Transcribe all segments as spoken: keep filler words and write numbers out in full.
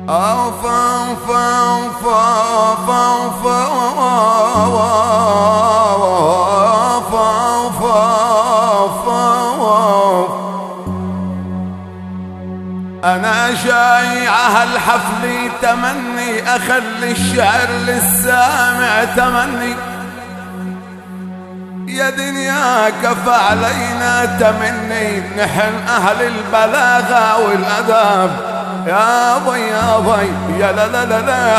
أوف أوف أوف أوف أوف أوف أوف أوف. أنا جاي عهالحفل تمني أخلي الشعر للسامع تمني. يا دنيا كفى علينا تمني نحن أهل البلاغة والأدب. يا بي يا بي يا لا لا لا لا.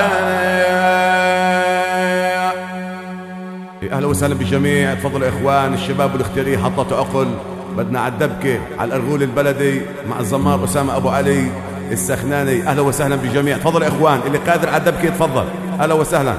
أهلا وسهلا بالجميع. تفضلوا إخوان الشباب والاختيارية حطت عقل. بدنا عالدبكة على الأرغول البلدي مع الزمار أسامة أبو علي السخناني. أهلا وسهلا بالجميع. تفضلوا إخوان اللي قادر عالدبكة يتفضل. أهلا وسهلا.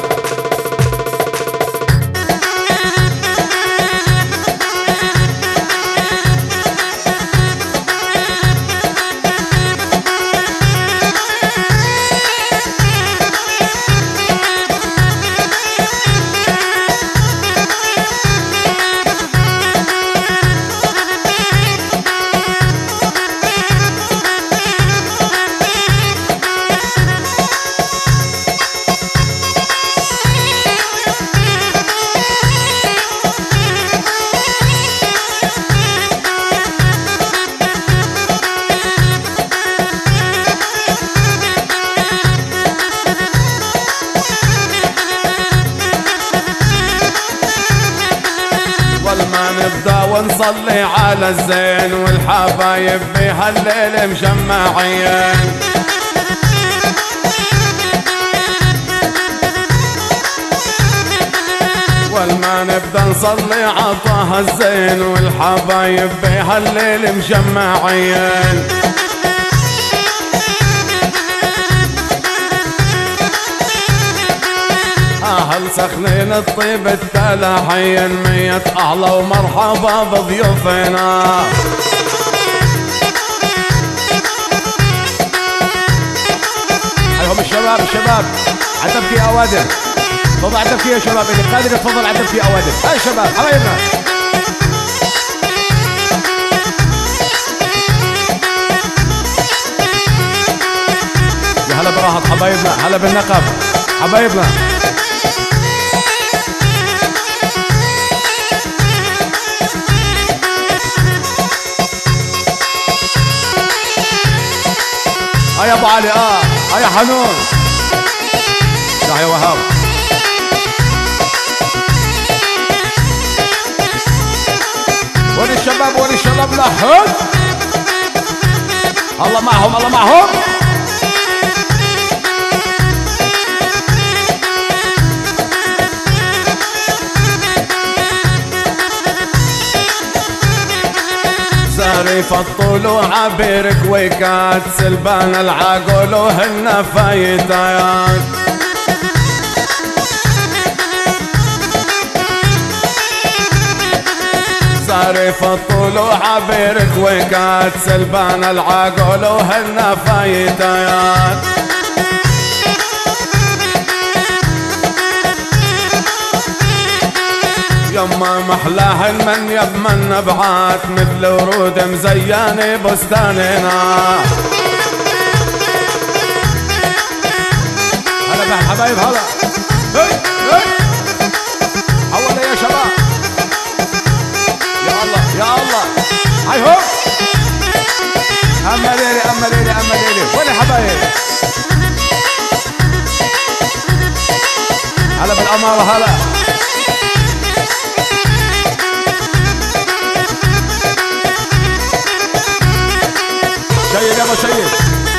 نبدأ ونصلي على الزين والحبايب بهالليل مجمعين. والما نبدأ نصلي عطاها الزين والحبايب بهالليل مجمعين. أهل سخنين الطيب التلاحين مية أهلا ومرحبا بضيوفنا. حيهم الشباب الشباب عالدبكة يا أوادم. تفضل عالدبكة يا شباب اللي قادر يتفضل عالدبكة يا أوادم. هاي شباب حبايبنا. يا هلا براحة حبايبنا. هلا بالنقب حبايبنا. اه يا ابو علي. اه اه يا حنون. صح يا وهاب. وين الشباب وين الشباب لحد. الله معهم الله معهم. زارف الطلوع بركويكات سلبان العقل وهن فايتات. زارف الطلوع بركويكات سلبان العقل وهن فايتات. يما محلاهن من يضمن نبعات مثل ورود مزيانة بستاننا. هلا بالحبايب هلا. هي هي حوالي يا شباب. يا الله يا الله. هاي هو. أما ليلي أما ليلي أما ليلي. وين الحبايب. هلا بالأمارة هلا. شيل يا ابو شيل.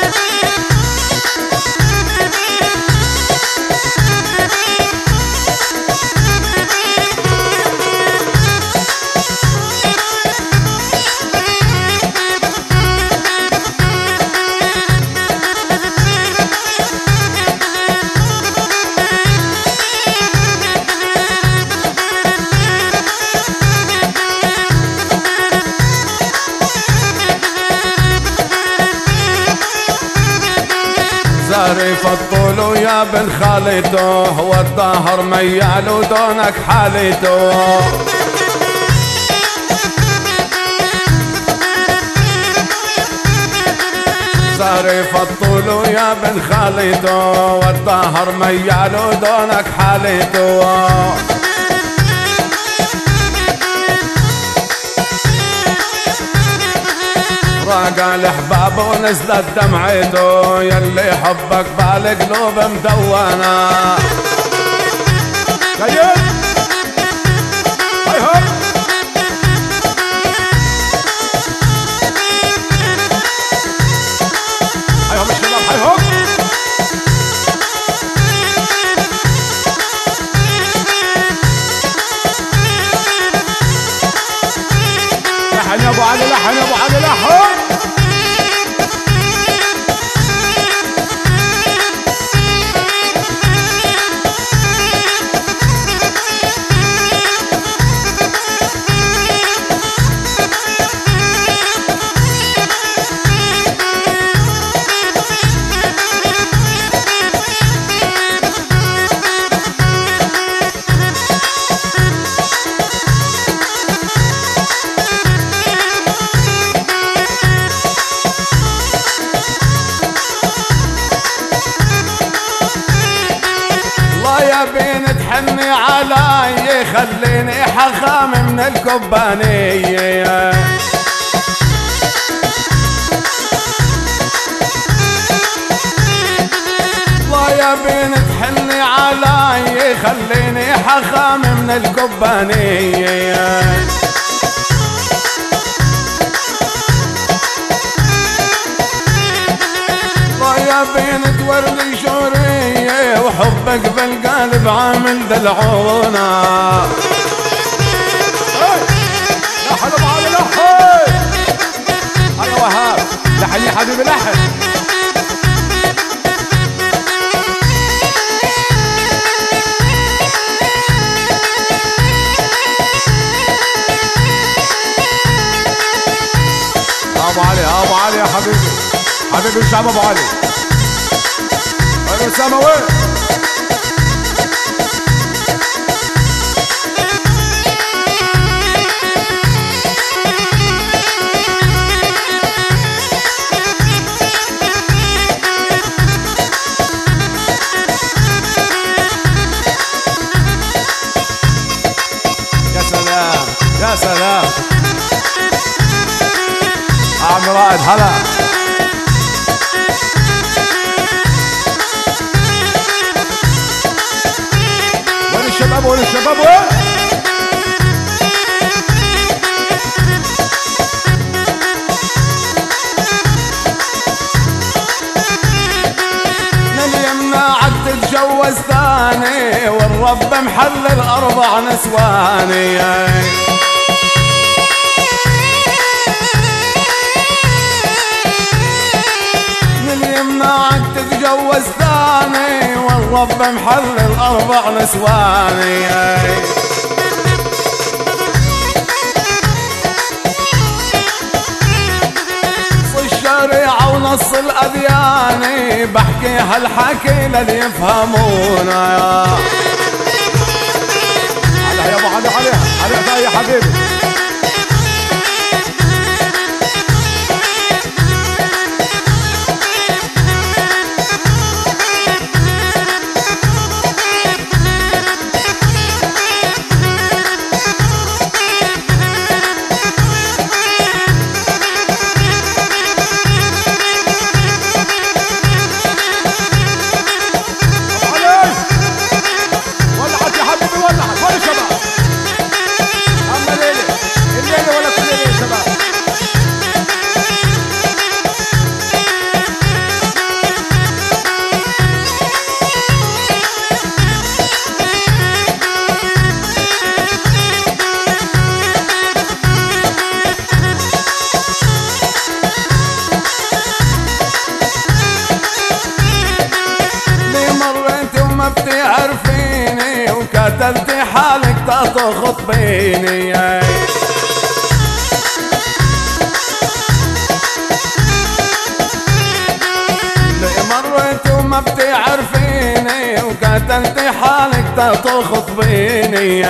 زارف الطول يا بن خالته والظهر ميال ودونك حالته. ظهري فطولو يا بن خالته والظهر ميالو دونك حالته راقى الأحباب ونزلت دمعته يلي حبك بالقلوب مدونة طيب هاي هاي هاي هم الشباب هاي هم لحن يا ابو علي لحن يا ابو علي لحن يا بين تحني علي خليني حخام من الكوبانية الله يا بين تحني علي خليني حخام من الكوبانية يا بين تورلي شورية وحبك بالقلب عامل دلعونا يا حلو علي لحن هيا وهاب لحن يا حبيبي لحن ابو علي ابو علي يا حبيبي حبيبي الشعب ابو علي أسامة وين؟ يا سلام يا سلام عم رائد هلا الشباب وين الشباب وين؟ من يمنعك تتجوز ثاني والرب محلل أربع نسواني من يمنعك تتجوز ثاني والرب محلل أربع نسواني نص الشريعة ونص الأديان بحكي هالحكي للي يفهمونا علي يا ابو علي علي علي يا حبيبي بتعرفيني وكتلتي حالك تخطبيني ليه مريت وما بتعرفيني وكتلتي حالك تخطبيني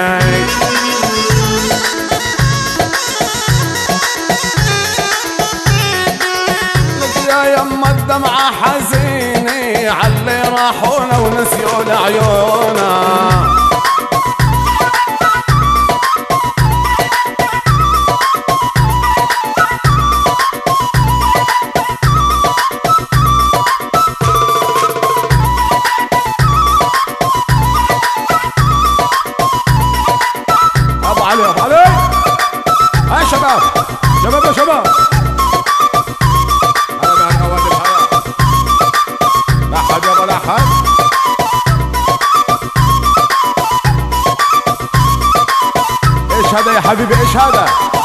لك يا يما الدمعة حزيني عاللي راحونا ونسيوا لعيونا. ابو علي ابو علي ها شباب شباب يا شباب لحد يابا لحد. ايش هذا يا حبيبي ايش هذا؟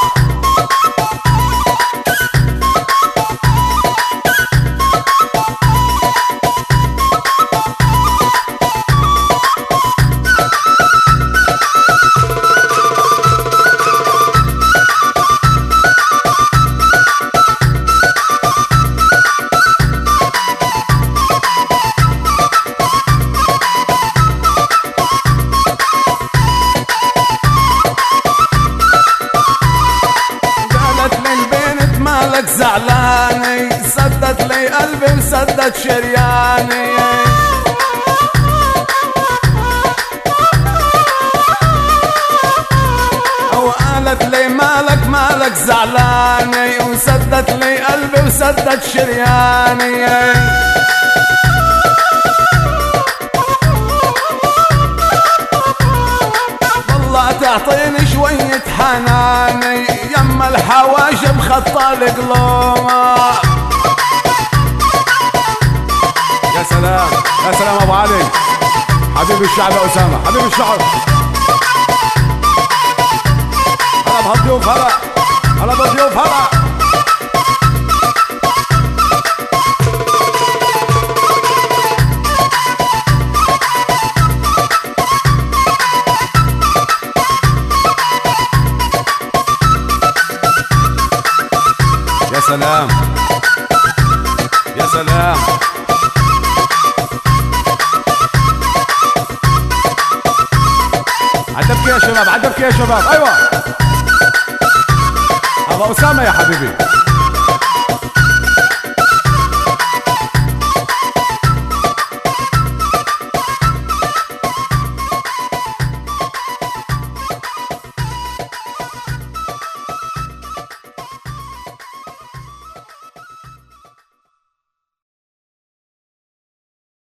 مالك زعلاني سدت لي قلبي وسدت شرياني. او قالت لي مالك مالك زعلاني وسدت لي قلبي وسدت شرياني. والله تعطيني شوية حناني يما الحواجب خطى القلومة. يا سلام يا سلام ابو علي حبيب الشعب يا اسامه حبيب الشعب. هلا بهالضيوف هلا هلا بالضيوف هلا. يا سلام يا سلام. عدبك يا شباب عدبك يا شباب. ايوه ابو اسامه يا حبيبي.